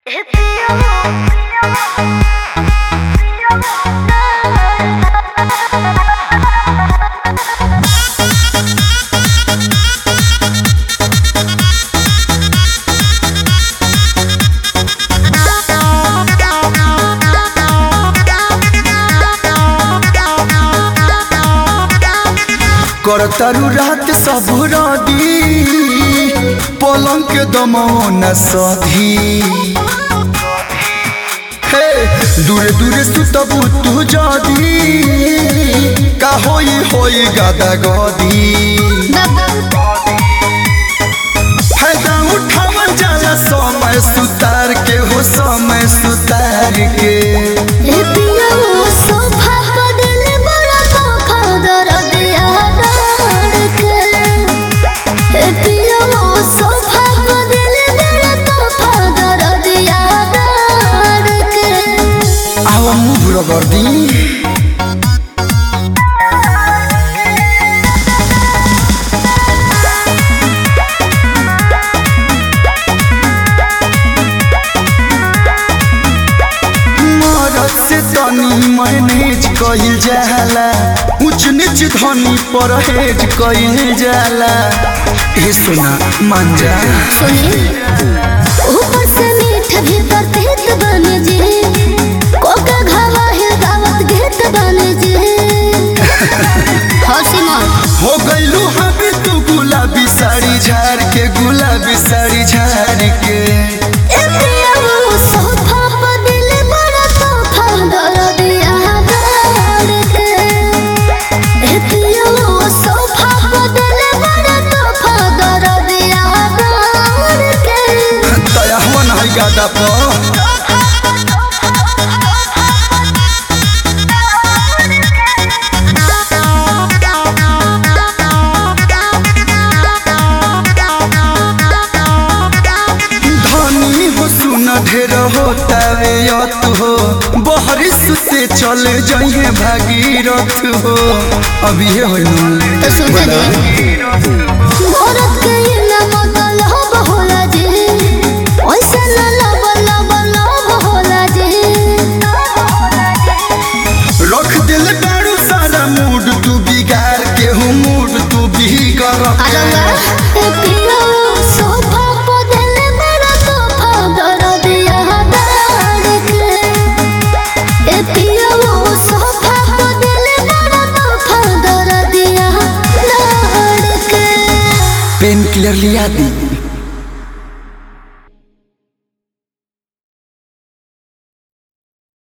करतारू रात सब रदी पलंग के दमौना सधी हे दूरे दूरे सुतबू तू जदी का होई होई गादा गदी फायदा उठावल जाला समय सुतार के हो समय सुतार के गर्दी मरद से तनी मैनेज कइल जाला ऊंच नीच धनी परहेज कइल जाला ए सुना मान जा सुनी ऊपर से मीठ भीतर तेज बने जी कोका घावा है दावत घेत बने जी हौसी मन हो गइलू हबी तू गुलाबी साड़ी झाड़ के गुलाबी साड़ी झाड़ के ए पिया वो सोफा पर दिल बड़ा तोहफा दर दिया दर के ए पिया वो सोफा पर दिल बड़ा तोहफा दर दिया दर के दया हुआ नहीं गादा पर ढेर होता वे यत हो बहरिस से चल जाइए भागीरथ हो अभी ये हो तो सुन दे औरत के ये ना मतलब होला जी ओइसे ना लब होला जी रख दिल दारू सारा मूड तू बिगाड़ के हो मूड तू बिगाड़ आलंगा ए पिया सोफा पर दिल मेरा तोहफा दर दिया दर के ए पिया वो सोफा पर दिल मेरा तोहफा दर दिया दर के पेन क्लियर लिया दी।